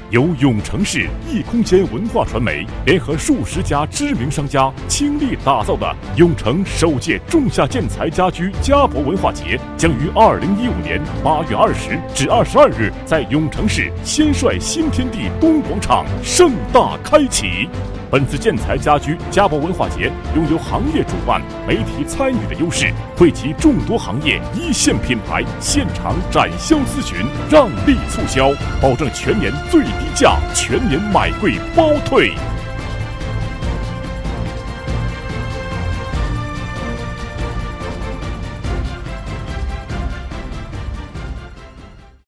由永城市异空间文化传媒联合数十家知名商家倾力打造的永城首届仲夏建材家居家博文化节，将于2015年8月20至22日在永城市先帅新天地东广场盛大开启。本次建材家居家博文化节拥有行业主办、媒体参与的优势，汇集众多行业一线品牌现场展销咨询，让利促销，保证全年最低价，全年买贵包退。